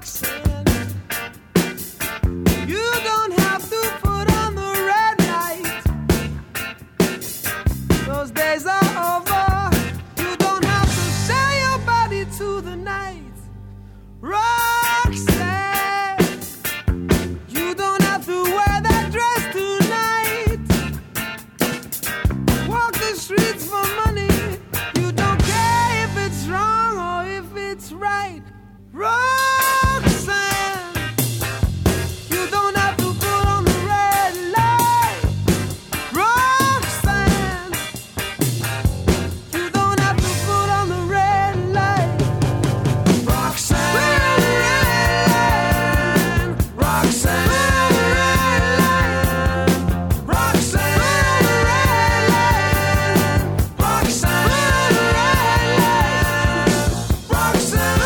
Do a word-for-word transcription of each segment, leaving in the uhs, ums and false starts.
Roxanne, you don't have to put on the red light. Those days are over. You don't have to sell your body to the night. Roxanne, you don't have to wear that dress tonight. Walk the streets for money. You don't care if it's wrong or if it's right. Roxanne, you don't have to put on the red light. Roxanne, you don't have to put on the red light. Roxanne, Roxanne, Roxanne, Roxanne, Roxanne.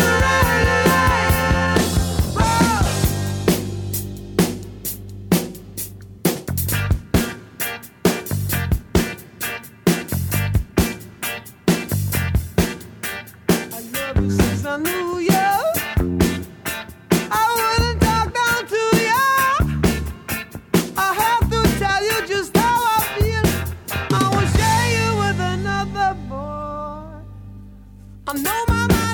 I love you since I knew you. I wouldn't talk down to you. I have to tell you just how I feel. I will share you with another boy. I know my mind